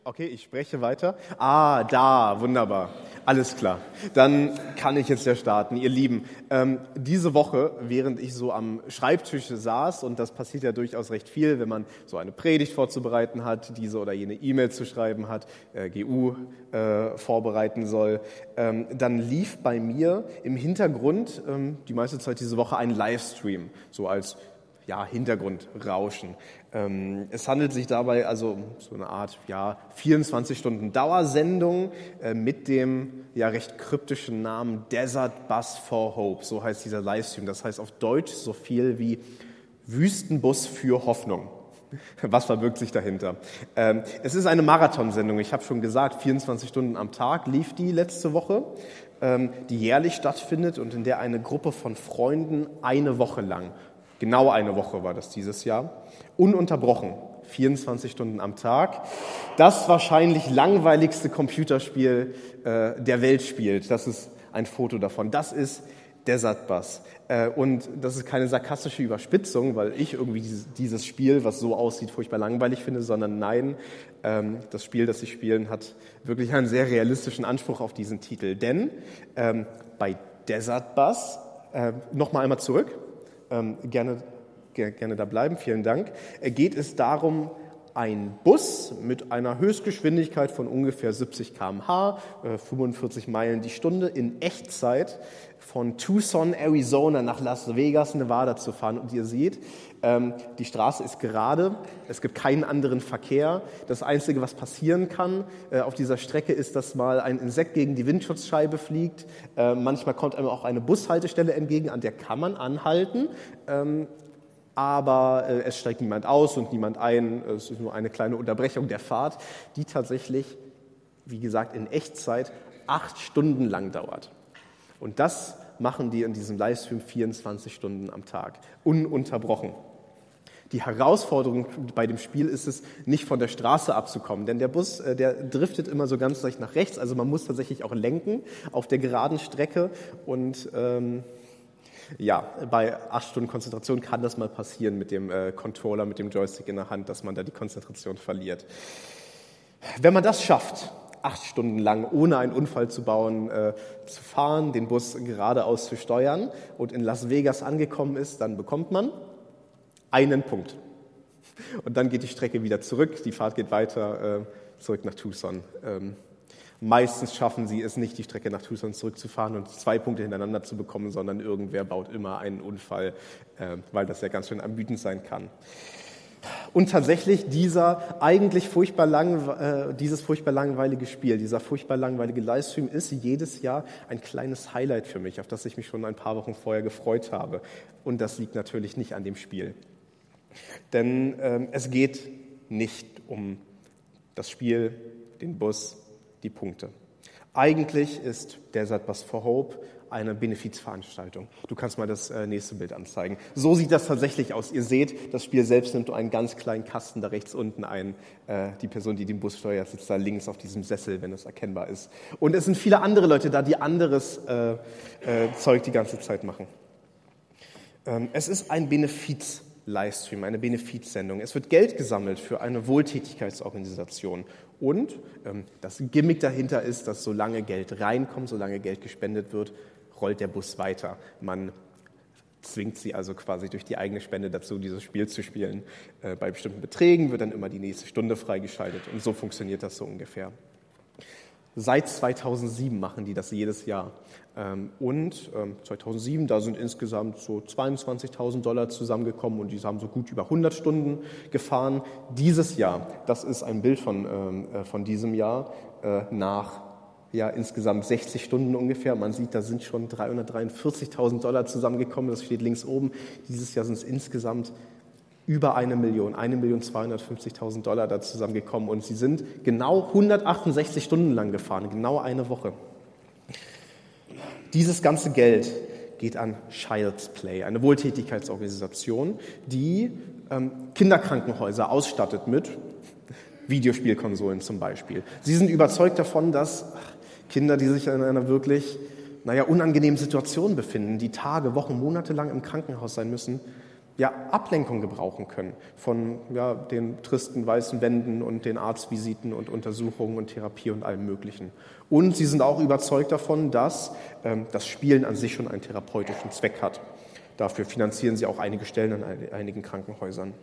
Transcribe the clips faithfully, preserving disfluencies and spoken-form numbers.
Okay, ich spreche weiter. Ah, da, wunderbar. Alles klar. Dann kann ich jetzt ja starten. Ihr Lieben, ähm, diese Woche, während ich so am Schreibtisch saß, und das passiert ja durchaus recht viel, wenn man so eine Predigt vorzubereiten hat, diese oder jene E-Mail zu schreiben hat, äh, G U äh, vorbereiten soll, ähm, dann lief bei mir im Hintergrund ähm, die meiste Zeit diese Woche ein Livestream, so als ja, Hintergrundrauschen. Ähm, es handelt sich dabei also um so eine Art ja, vierundzwanzig Stunden Dauersendung äh, mit dem ja recht kryptischen Namen Desert Bus for Hope. So heißt dieser Livestream. Das heißt auf Deutsch so viel wie Wüstenbus für Hoffnung. Was verbirgt sich dahinter? Ähm, es ist eine Marathonsendung. Ich habe schon gesagt, vierundzwanzig Stunden am Tag lief die letzte Woche, ähm, die jährlich stattfindet und in der eine Gruppe von Freunden eine Woche lang, genau eine Woche war das dieses Jahr, ununterbrochen, vierundzwanzig Stunden am Tag, das wahrscheinlich langweiligste Computerspiel äh, der Welt spielt. Das ist ein Foto davon. Das ist Desert Bus. Äh, und das ist keine sarkastische Überspitzung, weil ich irgendwie dieses, dieses Spiel, was so aussieht, furchtbar langweilig finde, sondern nein, ähm, das Spiel, das sie spielen, hat wirklich einen sehr realistischen Anspruch auf diesen Titel. Denn ähm, bei Desert Bus, äh, nochmal einmal zurück, ähm, gerne gerne da bleiben, vielen Dank, geht es darum, ein Bus mit einer Höchstgeschwindigkeit von ungefähr siebzig Kilometer pro Stunde, fünfundvierzig Meilen die Stunde, in Echtzeit von Tucson, Arizona nach Las Vegas, Nevada zu fahren. Und ihr seht, ähm, die Straße ist gerade, es gibt keinen anderen Verkehr. Das Einzige, was passieren kann äh, auf dieser Strecke, ist, dass mal ein Insekt gegen die Windschutzscheibe fliegt. Äh, manchmal kommt einem auch eine Bushaltestelle entgegen, an der kann man anhalten. Ähm, aber äh, es steigt niemand aus und niemand ein. Es ist nur eine kleine Unterbrechung der Fahrt, die tatsächlich, wie gesagt, in Echtzeit acht Stunden lang dauert. Und das machen die in diesem Livestream vierundzwanzig Stunden am Tag, ununterbrochen. Die Herausforderung bei dem Spiel ist es, nicht von der Straße abzukommen, denn der Bus, äh, der driftet immer so ganz leicht nach rechts, also man muss tatsächlich auch lenken auf der geraden Strecke und ähm, ja, bei acht Stunden Konzentration kann das mal passieren mit dem äh, Controller, mit dem Joystick in der Hand, dass man da die Konzentration verliert. Wenn man das schafft, acht Stunden lang ohne einen Unfall zu bauen, äh, zu fahren, den Bus geradeaus zu steuern und in Las Vegas angekommen ist, dann bekommt man einen Punkt. Und dann geht die Strecke wieder zurück, die Fahrt geht weiter, äh, zurück nach Tucson. Ähm, Meistens schaffen sie es nicht, die Strecke nach Tucson zurückzufahren und zwei Punkte hintereinander zu bekommen, sondern irgendwer baut immer einen Unfall, äh, weil das ja ganz schön ermüdend sein kann. Und tatsächlich dieser eigentlich furchtbar lang, äh, dieses furchtbar langweilige Spiel, dieser furchtbar langweilige Livestream ist jedes Jahr ein kleines Highlight für mich, auf das ich mich schon ein paar Wochen vorher gefreut habe. Und das liegt natürlich nicht an dem Spiel. Denn ähm, es geht nicht um das Spiel, den Bus, die Punkte. Eigentlich ist Desert Bus for Hope eine Benefizveranstaltung. Du kannst mal das äh, nächste Bild anzeigen. So sieht das tatsächlich aus. Ihr seht, das Spiel selbst nimmt einen ganz kleinen Kasten da rechts unten ein. Äh, die Person, die den Bus steuert, sitzt da links auf diesem Sessel, wenn es erkennbar ist. Und es sind viele andere Leute da, die anderes äh, äh, Zeug die ganze Zeit machen. Ähm, es ist ein Benefiz. Livestream, eine Benefizsendung. Es wird Geld gesammelt für eine Wohltätigkeitsorganisation. Und ähm, das Gimmick dahinter ist, dass solange Geld reinkommt, solange Geld gespendet wird, rollt der Bus weiter. Man zwingt sie also quasi durch die eigene Spende dazu, dieses Spiel zu spielen. Äh, bei bestimmten Beträgen wird dann immer die nächste Stunde freigeschaltet. Und so funktioniert das so ungefähr. Seit zweitausendsieben machen die das jedes Jahr. Und zweitausendsieben, da sind insgesamt so zweiundzwanzigtausend Dollar zusammengekommen und die haben so gut über hundert Stunden gefahren. Dieses Jahr, das ist ein Bild von, von diesem Jahr, nach ja, insgesamt sechzig Stunden ungefähr. Man sieht, da sind schon dreihundertdreiundvierzigtausend Dollar zusammengekommen, das steht links oben. Dieses Jahr sind es insgesamt über eine Million, eine Million zweihundertfünfzigtausend Dollar da zusammengekommen und sie sind genau hundertachtundsechzig Stunden lang gefahren, genau eine Woche. Dieses ganze Geld geht an Child's Play, eine Wohltätigkeitsorganisation, die ähm, Kinderkrankenhäuser ausstattet mit Videospielkonsolen zum Beispiel. Sie sind überzeugt davon, dass Kinder, die sich in einer wirklich, naja, unangenehmen Situation befinden, die Tage, Wochen, Monate lang im Krankenhaus sein müssen, ja, Ablenkung gebrauchen können von ja, den tristen weißen Wänden und den Arztvisiten und Untersuchungen und Therapie und allem Möglichen. Und sie sind auch überzeugt davon, dass ähm, das Spielen an sich schon einen therapeutischen Zweck hat. Dafür finanzieren sie auch einige Stellen an einigen Krankenhäusern.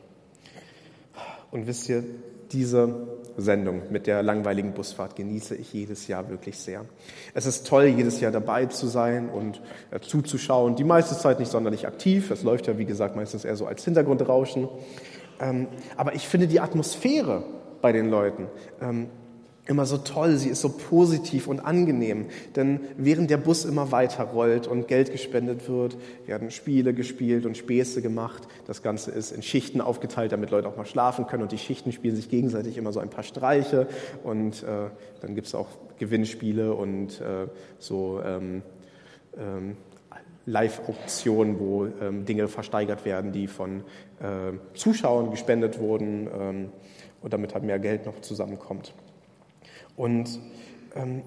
Und wisst ihr, diese Sendung mit der langweiligen Busfahrt genieße ich jedes Jahr wirklich sehr. Es ist toll, jedes Jahr dabei zu sein und äh, zuzuschauen. Die meiste Zeit nicht sonderlich aktiv. Es läuft ja, wie gesagt, meistens eher so als Hintergrundrauschen. Ähm, aber ich finde die Atmosphäre bei den Leuten ähm, immer so toll, sie ist so positiv und angenehm, denn während der Bus immer weiter rollt und Geld gespendet wird, werden Spiele gespielt und Späße gemacht. Das Ganze ist in Schichten aufgeteilt, damit Leute auch mal schlafen können und die Schichten spielen sich gegenseitig immer so ein paar Streiche und äh, dann gibt es auch Gewinnspiele und äh, so ähm, ähm, Live-Auktionen, wo ähm, Dinge versteigert werden, die von äh, Zuschauern gespendet wurden ähm, und damit halt mehr Geld noch zusammenkommt. Und ähm,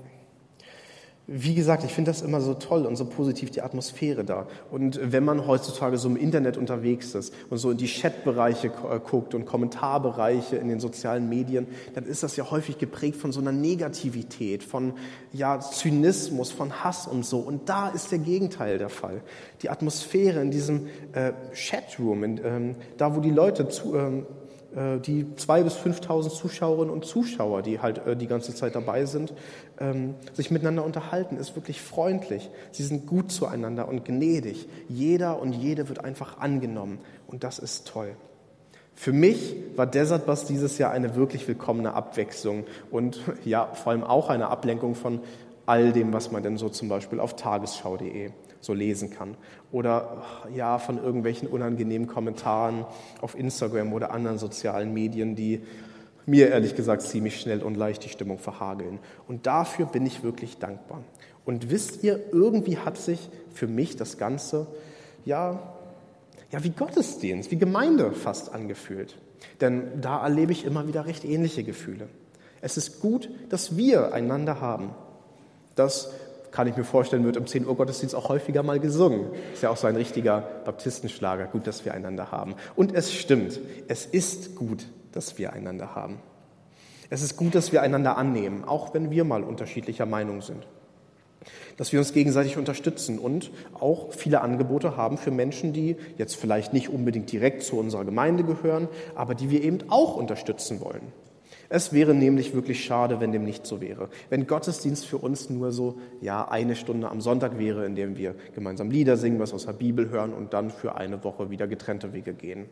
wie gesagt, ich finde das immer so toll und so positiv, die Atmosphäre da. Und wenn man heutzutage so im Internet unterwegs ist und so in die Chatbereiche guckt und Kommentarbereiche in den sozialen Medien, dann ist das ja häufig geprägt von so einer Negativität, von ja, Zynismus, von Hass und so. Und da ist der Gegenteil der Fall. Die Atmosphäre in diesem äh, Chatroom, in, ähm, da wo die Leute zu... Ähm, die zweitausend bis fünftausend Zuschauerinnen und Zuschauer, die halt die ganze Zeit dabei sind, sich miteinander unterhalten, ist wirklich freundlich. Sie sind gut zueinander und gnädig. Jeder und jede wird einfach angenommen und das ist toll. Für mich war Desert Bus dieses Jahr eine wirklich willkommene Abwechslung und ja, vor allem auch eine Ablenkung von all dem, was man denn so zum Beispiel auf tagesschau punkt de so lesen kann. Oder ja, von irgendwelchen unangenehmen Kommentaren auf Instagram oder anderen sozialen Medien, die mir ehrlich gesagt ziemlich schnell und leicht die Stimmung verhageln. Und dafür bin ich wirklich dankbar. Und wisst ihr, irgendwie hat sich für mich das Ganze ja, ja wie Gottesdienst, wie Gemeinde fast angefühlt. Denn da erlebe ich immer wieder recht ähnliche Gefühle. Es ist gut, dass wir einander haben. Das kann ich mir vorstellen, wird im zehn Uhr Gottesdienst auch häufiger mal gesungen. Ist ja auch so ein richtiger Baptistenschlager, gut, dass wir einander haben. Und es stimmt, es ist gut, dass wir einander haben. Es ist gut, dass wir einander annehmen, auch wenn wir mal unterschiedlicher Meinung sind. Dass wir uns gegenseitig unterstützen und auch viele Angebote haben für Menschen, die jetzt vielleicht nicht unbedingt direkt zu unserer Gemeinde gehören, aber die wir eben auch unterstützen wollen. Es wäre nämlich wirklich schade, wenn dem nicht so wäre. Wenn Gottesdienst für uns nur so ja eine Stunde am Sonntag wäre, in dem wir gemeinsam Lieder singen, was aus der Bibel hören und dann für eine Woche wieder getrennte Wege gehen.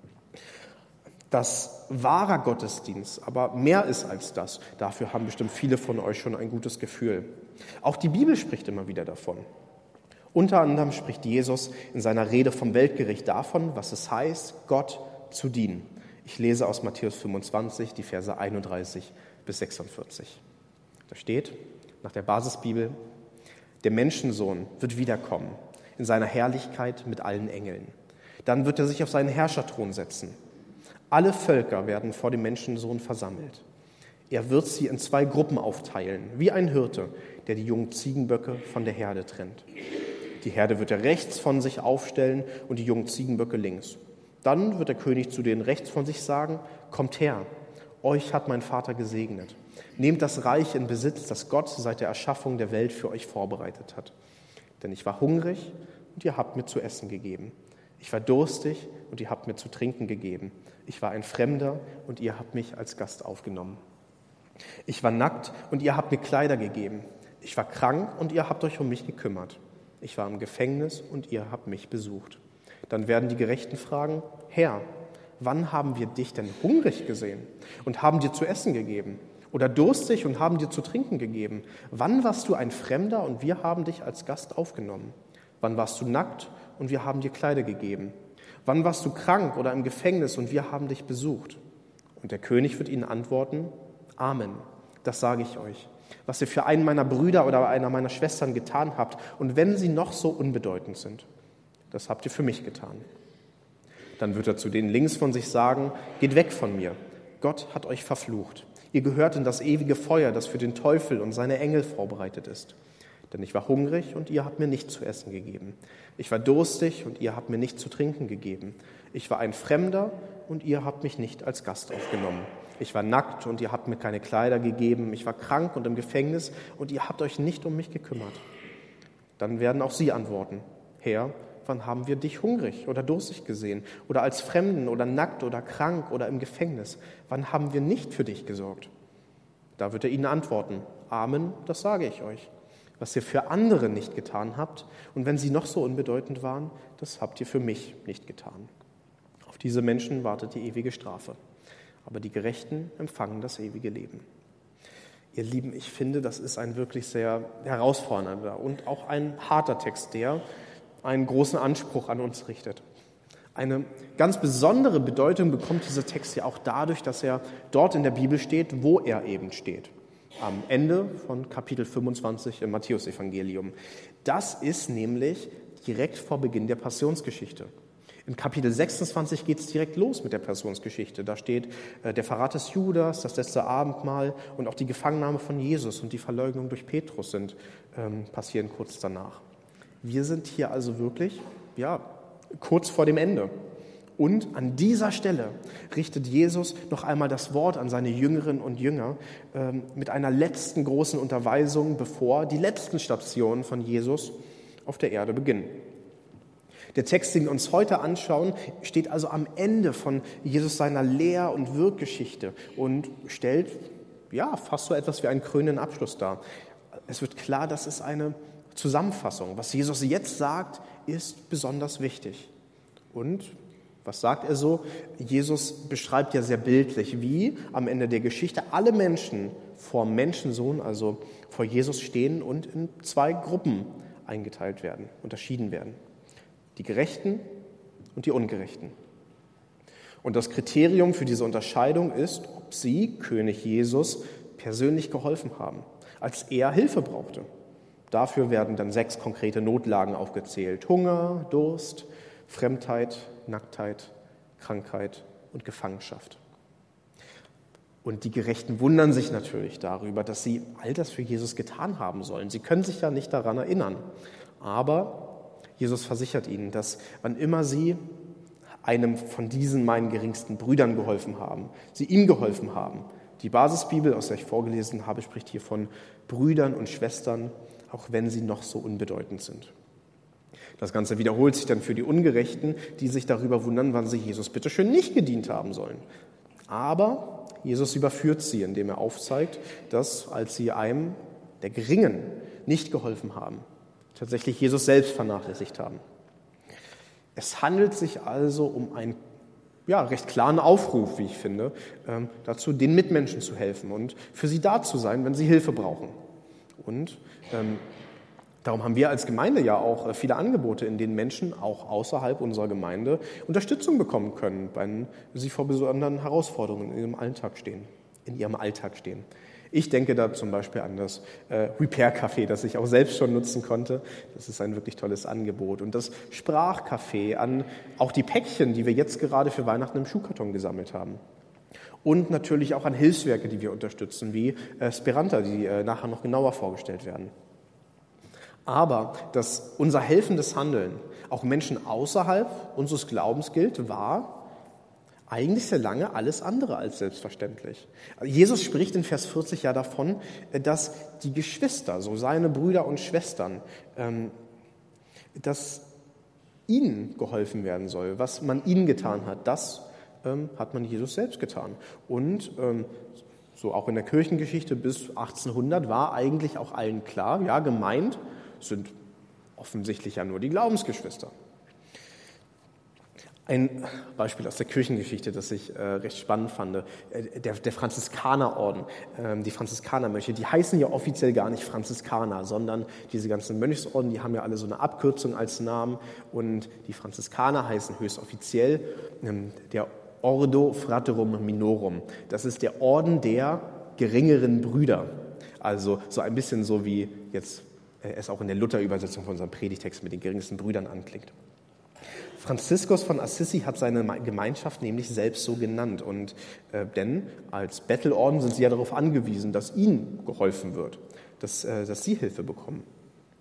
Dass wahrer Gottesdienst aber mehr ist als das, dafür haben bestimmt viele von euch schon ein gutes Gefühl. Auch die Bibel spricht immer wieder davon. Unter anderem spricht Jesus in seiner Rede vom Weltgericht davon, was es heißt, Gott zu dienen. Ich lese aus Matthäus fünfundzwanzig, die Verse einunddreißig bis sechsundvierzig. Da steht, nach der Basisbibel, der Menschensohn wird wiederkommen in seiner Herrlichkeit mit allen Engeln. Dann wird er sich auf seinen Herrscherthron setzen. Alle Völker werden vor dem Menschensohn versammelt. Er wird sie in zwei Gruppen aufteilen, wie ein Hirte, der die jungen Ziegenböcke von der Herde trennt. Die Herde wird er rechts von sich aufstellen und die jungen Ziegenböcke links. Dann wird der König zu denen rechts von sich sagen, kommt her, euch hat mein Vater gesegnet. Nehmt das Reich in Besitz, das Gott seit der Erschaffung der Welt für euch vorbereitet hat. Denn ich war hungrig und ihr habt mir zu essen gegeben. Ich war durstig und ihr habt mir zu trinken gegeben. Ich war ein Fremder und ihr habt mich als Gast aufgenommen. Ich war nackt und ihr habt mir Kleider gegeben. Ich war krank und ihr habt euch um mich gekümmert. Ich war im Gefängnis und ihr habt mich besucht. Dann werden die Gerechten fragen, Herr, wann haben wir dich denn hungrig gesehen und haben dir zu essen gegeben? Oder durstig und haben dir zu trinken gegeben? Wann warst du ein Fremder und wir haben dich als Gast aufgenommen? Wann warst du nackt und wir haben dir Kleider gegeben? Wann warst du krank oder im Gefängnis und wir haben dich besucht? Und der König wird ihnen antworten, Amen, das sage ich euch. Was ihr für einen meiner Brüder oder einer meiner Schwestern getan habt, und wenn sie noch so unbedeutend sind, das habt ihr für mich getan. Dann wird er zu denen links von sich sagen, geht weg von mir, Gott hat euch verflucht. Ihr gehört in das ewige Feuer, das für den Teufel und seine Engel vorbereitet ist. Denn ich war hungrig und ihr habt mir nicht zu essen gegeben. Ich war durstig und ihr habt mir nicht zu trinken gegeben. Ich war ein Fremder und ihr habt mich nicht als Gast aufgenommen. Ich war nackt und ihr habt mir keine Kleider gegeben. Ich war krank und im Gefängnis und ihr habt euch nicht um mich gekümmert. Dann werden auch sie antworten: Herr, wann haben wir dich hungrig oder durstig gesehen oder als Fremden oder nackt oder krank oder im Gefängnis? Wann haben wir nicht für dich gesorgt? Da wird er ihnen antworten: Amen, das sage ich euch. Was ihr für andere nicht getan habt, und wenn sie noch so unbedeutend waren, das habt ihr für mich nicht getan. Auf diese Menschen wartet die ewige Strafe, aber die Gerechten empfangen das ewige Leben. Ihr Lieben, ich finde, das ist ein wirklich sehr herausfordernder und auch ein harter Text, der einen großen Anspruch an uns richtet. Eine ganz besondere Bedeutung bekommt dieser Text ja auch dadurch, dass er dort in der Bibel steht, wo er eben steht. Am Ende von Kapitel fünfundzwanzig im Matthäusevangelium. Das ist nämlich direkt vor Beginn der Passionsgeschichte. In Kapitel sechsundzwanzig geht es direkt los mit der Passionsgeschichte. Da steht äh, der Verrat des Judas, das letzte Abendmahl und auch die Gefangennahme von Jesus und die Verleugnung durch Petrus sind ähm, passieren kurz danach. Wir sind hier also wirklich, ja, kurz vor dem Ende. Und an dieser Stelle richtet Jesus noch einmal das Wort an seine Jüngerinnen und Jünger ähm, mit einer letzten großen Unterweisung, bevor die letzten Stationen von Jesus auf der Erde beginnen. Der Text, den wir uns heute anschauen, steht also am Ende von Jesus seiner Lehr- und Wirkgeschichte und stellt ja fast so etwas wie einen krönenden Abschluss dar. Es wird klar, das ist eine Zusammenfassung. Was Jesus jetzt sagt, ist besonders wichtig. Und was sagt er so? Jesus beschreibt ja sehr bildlich, wie am Ende der Geschichte alle Menschen vor Menschensohn, also vor Jesus stehen und in zwei Gruppen eingeteilt werden, unterschieden werden. Die Gerechten und die Ungerechten. Und das Kriterium für diese Unterscheidung ist, ob sie König Jesus persönlich geholfen haben, als er Hilfe brauchte. Dafür werden dann sechs konkrete Notlagen aufgezählt: Hunger, Durst, Fremdheit, Nacktheit, Krankheit und Gefangenschaft. Und die Gerechten wundern sich natürlich darüber, dass sie all das für Jesus getan haben sollen. Sie können sich ja nicht daran erinnern. Aber Jesus versichert ihnen, dass wann immer sie einem von diesen meinen geringsten Brüdern geholfen haben, sie ihm geholfen haben. Die Basisbibel, aus der ich vorgelesen habe, spricht hier von Brüdern und Schwestern, auch wenn sie noch so unbedeutend sind. Das Ganze wiederholt sich dann für die Ungerechten, die sich darüber wundern, wann sie Jesus bitteschön nicht gedient haben sollen. Aber Jesus überführt sie, indem er aufzeigt, dass, als sie einem der Geringen nicht geholfen haben, tatsächlich Jesus selbst vernachlässigt haben. Es handelt sich also um einen ja, recht klaren Aufruf, wie ich finde, ähm, dazu, den Mitmenschen zu helfen und für sie da zu sein, wenn sie Hilfe brauchen. Und ähm, darum haben wir als Gemeinde ja auch viele Angebote, in denen Menschen auch außerhalb unserer Gemeinde Unterstützung bekommen können, wenn sie vor besonderen Herausforderungen in ihrem Alltag stehen. In ihrem Alltag stehen. Ich denke da zum Beispiel an das äh, Repair-Café, das ich auch selbst schon nutzen konnte. Das ist ein wirklich tolles Angebot. Und das Sprachcafé, an auch die Päckchen, die wir jetzt gerade für Weihnachten im Schuhkarton gesammelt haben. Und natürlich auch an Hilfswerke, die wir unterstützen, wie äh, Speranta, die äh, nachher noch genauer vorgestellt werden. Aber dass unser helfendes Handeln auch Menschen außerhalb unseres Glaubens gilt, war eigentlich sehr lange alles andere als selbstverständlich. Jesus spricht in Vers vierzig ja davon, dass die Geschwister, so seine Brüder und Schwestern, dass ihnen geholfen werden soll. Was man ihnen getan hat, das hat man Jesus selbst getan. Und so auch in der Kirchengeschichte bis achtzehnhundert war eigentlich auch allen klar, ja, gemeint sind offensichtlich ja nur die Glaubensgeschwister. Ein Beispiel aus der Kirchengeschichte, das ich äh, recht spannend fand, äh, der, der Franziskanerorden, äh, die Franziskanermönche, die heißen ja offiziell gar nicht Franziskaner, sondern diese ganzen Mönchsorden, die haben ja alle so eine Abkürzung als Namen und die Franziskaner heißen höchst offiziell ähm, der Ordo Fraterum Minorum. Das ist der Orden der geringeren Brüder, also so ein bisschen so wie jetzt äh, es auch in der Luther-Übersetzung von unserem Predigtext mit den geringsten Brüdern anklingt. Franziskus von Assisi hat seine Gemeinschaft nämlich selbst so genannt. Und, äh, denn als Bettelorden sind sie ja darauf angewiesen, dass ihnen geholfen wird, dass, äh, dass sie Hilfe bekommen.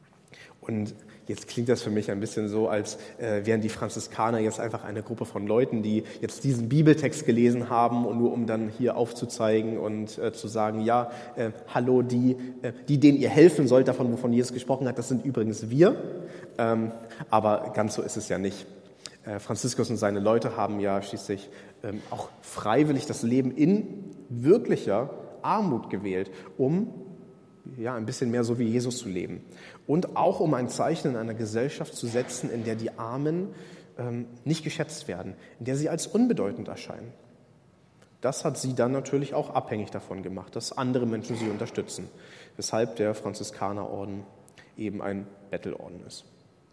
Und jetzt klingt das für mich ein bisschen so, als äh, wären die Franziskaner jetzt einfach eine Gruppe von Leuten, die jetzt diesen Bibeltext gelesen haben und nur um dann hier aufzuzeigen und äh, zu sagen, ja, äh, hallo, die, äh, die, denen ihr helfen sollt, davon, wovon Jesus gesprochen hat, das sind übrigens wir. Ähm, aber ganz so ist es ja nicht. Äh, Franziskus und seine Leute haben ja schließlich ähm, auch freiwillig das Leben in wirklicher Armut gewählt, um ja, ein bisschen mehr so wie Jesus zu leben. Und auch um ein Zeichen in einer Gesellschaft zu setzen, in der die Armen ähm, nicht geschätzt werden, in der sie als unbedeutend erscheinen. Das hat sie dann natürlich auch abhängig davon gemacht, dass andere Menschen sie unterstützen, weshalb der Franziskanerorden eben ein Bettelorden ist.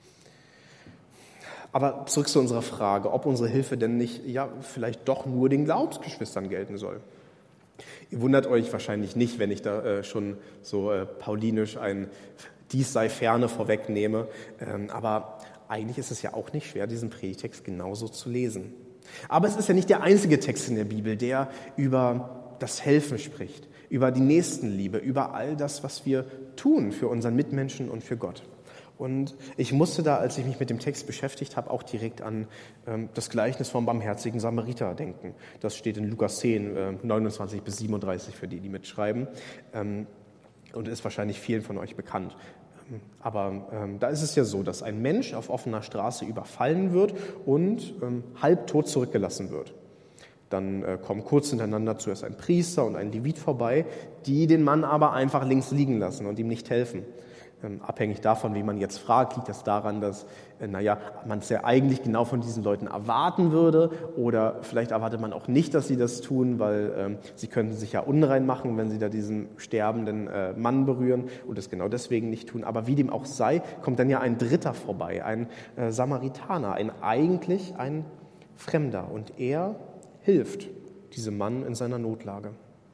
Aber zurück zu unserer Frage, ob unsere Hilfe denn nicht ja, vielleicht doch nur den Glaubensgeschwistern gelten soll. Ihr wundert euch wahrscheinlich nicht, wenn ich da äh, schon so äh, paulinisch ein Dies sei ferne vorwegnehme. Ähm, aber eigentlich ist es ja auch nicht schwer, diesen Predigtext genauso zu lesen. Aber es ist ja nicht der einzige Text in der Bibel, der über das Helfen spricht, über die Nächstenliebe, über all das, was wir tun für unseren Mitmenschen und für Gott. Und ich musste da, als ich mich mit dem Text beschäftigt habe, auch direkt an ähm, das Gleichnis vom barmherzigen Samariter denken. Das steht in Lukas zehn, äh, neunundzwanzig bis siebenunddreißig für die, die mitschreiben. Ähm, und ist wahrscheinlich vielen von euch bekannt. Ähm, aber ähm, da ist es ja so, dass ein Mensch auf offener Straße überfallen wird und ähm, halbtot zurückgelassen wird. Dann äh, kommen kurz hintereinander zuerst ein Priester und ein Levit vorbei, die den Mann aber einfach links liegen lassen und ihm nicht helfen. Abhängig davon, wie man jetzt fragt, liegt das daran, dass naja, man es ja eigentlich genau von diesen Leuten erwarten würde oder vielleicht erwartet man auch nicht, dass sie das tun, weil ähm, sie könnten sich ja unrein machen, wenn sie da diesen sterbenden äh, Mann berühren und es genau deswegen nicht tun. Aber wie dem auch sei, kommt dann ja ein Dritter vorbei, ein äh, Samaritaner, ein eigentlich ein Fremder und er hilft diesem Mann in seiner Notlage.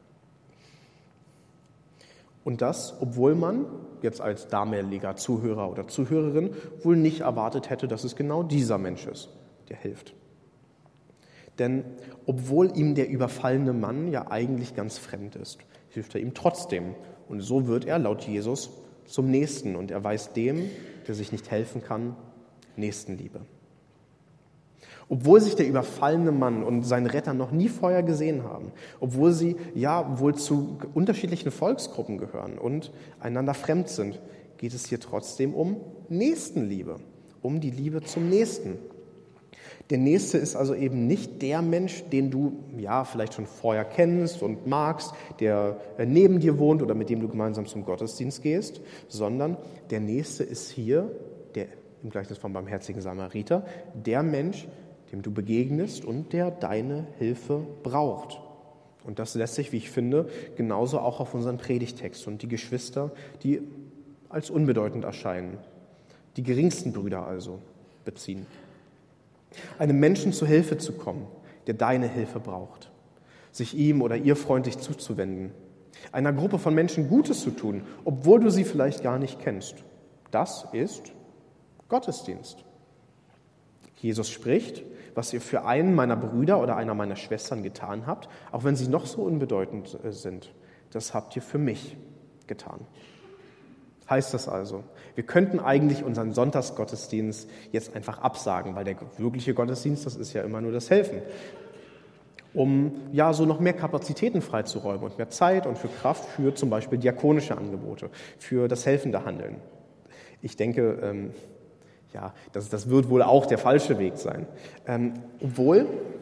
Und das, obwohl man jetzt als damaliger Zuhörer oder Zuhörerin wohl nicht erwartet hätte, dass es genau dieser Mensch ist, der hilft. Denn obwohl ihm der überfallene Mann ja eigentlich ganz fremd ist, hilft er ihm trotzdem. Und so wird er laut Jesus zum Nächsten und erweist dem, der sich nicht helfen kann, Nächstenliebe. Obwohl sich der überfallene Mann und sein Retter noch nie vorher gesehen haben, obwohl sie ja wohl zu unterschiedlichen Volksgruppen gehören und einander fremd sind, geht es hier trotzdem um Nächstenliebe, um die Liebe zum Nächsten. Der Nächste ist also eben nicht der Mensch, den du ja vielleicht schon vorher kennst und magst, der neben dir wohnt oder mit dem du gemeinsam zum Gottesdienst gehst, sondern der Nächste ist hier, der im Gleichnis vom barmherzigen Samariter, der Mensch, dem du begegnest und der deine Hilfe braucht. Und das lässt sich, wie ich finde, genauso auch auf unseren Predigtext und die Geschwister, die als unbedeutend erscheinen, die geringsten Brüder also, beziehen. Einem Menschen zu Hilfe zu kommen, der deine Hilfe braucht, sich ihm oder ihr freundlich zuzuwenden, einer Gruppe von Menschen Gutes zu tun, obwohl du sie vielleicht gar nicht kennst, das ist Gottesdienst. Jesus spricht, was ihr für einen meiner Brüder oder einer meiner Schwestern getan habt, auch wenn sie noch so unbedeutend sind, das habt ihr für mich getan. Heißt das also, wir könnten eigentlich unseren Sonntagsgottesdienst jetzt einfach absagen, weil der wirkliche Gottesdienst, das ist ja immer nur das Helfen, um ja so noch mehr Kapazitäten freizuräumen und mehr Zeit und für Kraft für zum Beispiel diakonische Angebote, für das helfende Handeln. Ich denke, ähm, Ja, das, das wird wohl auch der falsche Weg sein. Ähm, obwohl,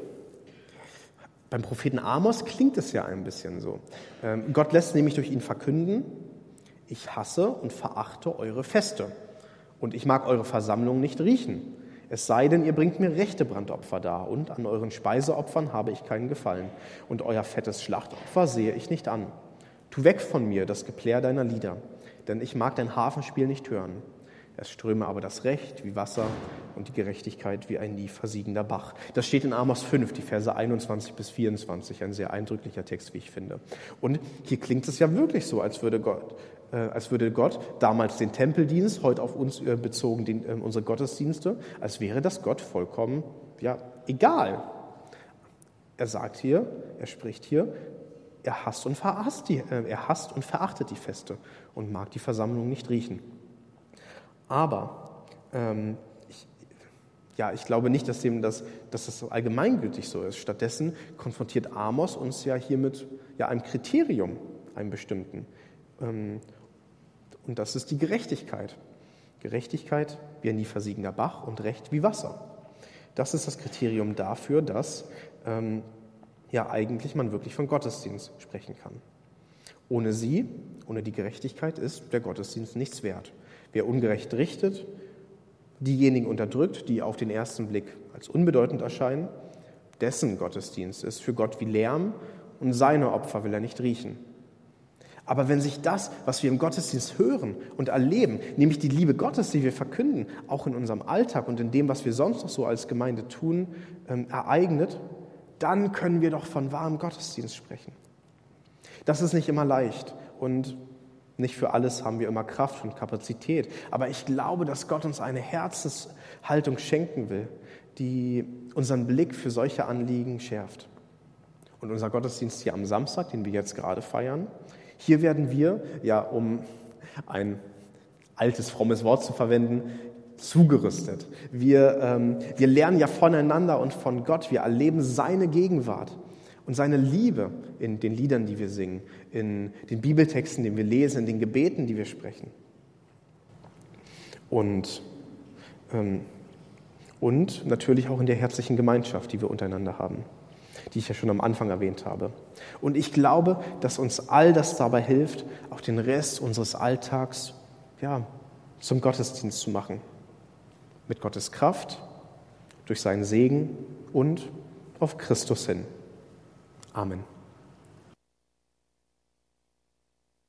beim Propheten Amos klingt es ja ein bisschen so. Ähm, Gott lässt nämlich durch ihn verkünden, ich hasse und verachte eure Feste und ich mag eure Versammlung nicht riechen. Es sei denn, ihr bringt mir rechte Brandopfer dar und an euren Speiseopfern habe ich keinen Gefallen und euer fettes Schlachtopfer sehe ich nicht an. Tu weg von mir das Geplär deiner Lieder, denn ich mag dein Harfenspiel nicht hören. Es ströme aber das Recht wie Wasser und die Gerechtigkeit wie ein nie versiegender Bach. Das steht in Amos fünf, die Verse einundzwanzig bis vierundzwanzig, ein sehr eindrücklicher Text, wie ich finde. Und hier klingt es ja wirklich so, als würde Gott, äh, als würde Gott damals den Tempeldienst, heute auf uns äh, bezogen den, äh, unsere Gottesdienste, als wäre das Gott vollkommen ja, egal. Er sagt hier, er spricht hier, er hasst und verachtet die, äh, er hasst und verachtet die Feste und mag die Versammlung nicht riechen. Aber ähm, ich, ja, ich glaube nicht, dass, dem das, dass das allgemeingültig so ist. Stattdessen konfrontiert Amos uns ja hier mit ja, einem Kriterium, einem bestimmten. Ähm, und das ist die Gerechtigkeit. Gerechtigkeit wie ein nie versiegender Bach und Recht wie Wasser. Das ist das Kriterium dafür, dass ähm, ja eigentlich man wirklich von Gottesdienst sprechen kann. Ohne sie, ohne die Gerechtigkeit ist der Gottesdienst nichts wert. Wer ungerecht richtet, diejenigen unterdrückt, die auf den ersten Blick als unbedeutend erscheinen, dessen Gottesdienst ist für Gott wie Lärm und seine Opfer will er nicht riechen. Aber wenn sich das, was wir im Gottesdienst hören und erleben, nämlich die Liebe Gottes, die wir verkünden, auch in unserem Alltag und in dem, was wir sonst noch so als Gemeinde tun, ähm, ereignet, dann können wir doch von wahrem Gottesdienst sprechen. Das ist nicht immer leicht und nicht für alles haben wir immer Kraft und Kapazität. Aber ich glaube, dass Gott uns eine Herzenshaltung schenken will, die unseren Blick für solche Anliegen schärft. Und unser Gottesdienst hier am Samstag, den wir jetzt gerade feiern, hier werden wir, ja, um ein altes, frommes Wort zu verwenden, zugerüstet. Wir, ähm, wir lernen ja voneinander und von Gott. Wir erleben seine Gegenwart und seine Liebe in den Liedern, die wir singen, in den Bibeltexten, die wir lesen, in den Gebeten, die wir sprechen. Und, ähm, und natürlich auch in der herzlichen Gemeinschaft, die wir untereinander haben, die ich ja schon am Anfang erwähnt habe. Und ich glaube, dass uns all das dabei hilft, auch den Rest unseres Alltags ja, zum Gottesdienst zu machen. Mit Gottes Kraft, durch seinen Segen und auf Christus hin. Amen.